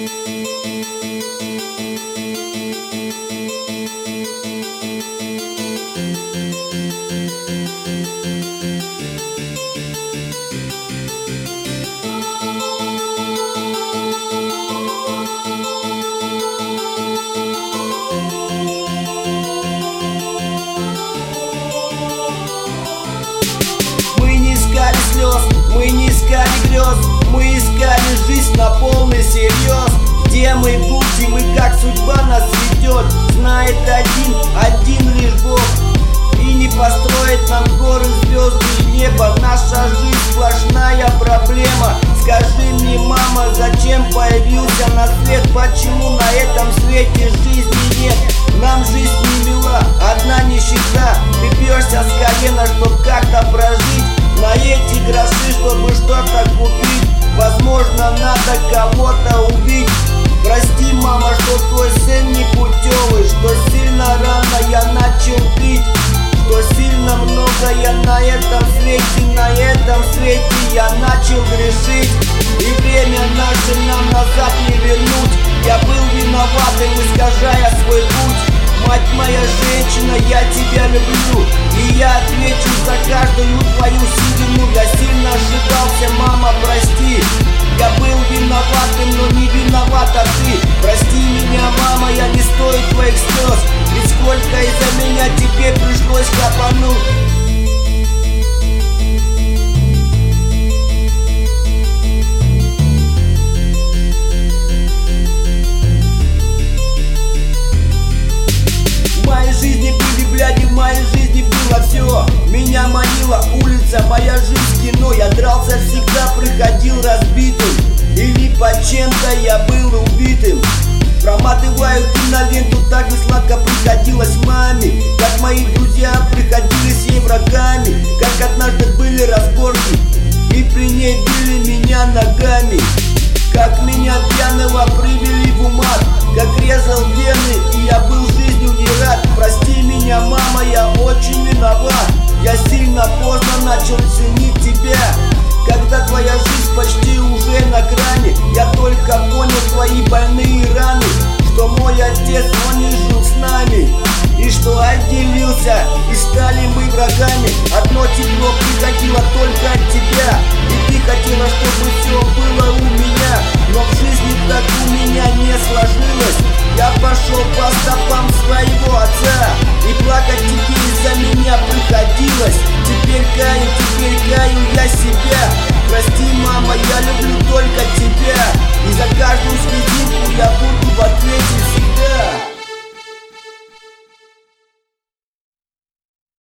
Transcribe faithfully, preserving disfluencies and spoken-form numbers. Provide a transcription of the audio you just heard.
Мы не искали грез, мы искали жизнь на полный серьез. Где мы будем и как судьба нас ведет, знает один, один лишь Бог. И не построить нам горы, звезды и небо. Наша жизнь сплошная проблема. Скажи мне, мама, зачем появился на свет? Почему на этом свете жизни нет? Нам жизнь не мила, одна нищета. Ты бьешься с колена, чтоб как-то прожить. На эти гроши, чтобы что-то купить, возможно, надо кого-то убить. Прости, мама, что твой сын не путевый, что сильно рано я начал пить, что сильно много я на этом свете, на этом свете я начал грешить. И время наше нам назад не вернуть. Я был виноватым, искажая свой путь. Мать моя женщина, я тебя люблю, и я отвечу за каждую твою седину. Я сильно ошибался, мама, прости. Я был виноватым, но не виновата ты. Прости меня, мама, я не стою твоих слез. Ведь сколько из-за меня тебе пришлось копануть. В моей жизни было все. Меня манила улица, моя жизнь кино. Я дрался всегда, приходил разбитым, или по чем-то я был убитым. Проматываю киноленту, так и сладко приходилось маме. Как мои друзья приходились ей врагами. Как однажды были разборки, и при ней били меня ногами. Как меня пьяного привели в умат, как резал вены, и я был жизнью не рад. Прости меня, мама, я очень виноват. Я сильно поздно начал ценить тебя. Когда твоя жизнь почти уже на грани, я только понял твои больные раны. Что мой отец, он не жил с нами, и что отделился, и стали мы врагами. Одно тепло приходило только от тебя, и ты хотела, чтобы все было у меня. Но в жизни так у меня не сложилось. Я пошел по стопам своего отца, и плакать тебе из-за меня приходилось. Теперь каю, теперь каю я себя. Прости, мама, я люблю только тебя, и за каждую слезинку я буду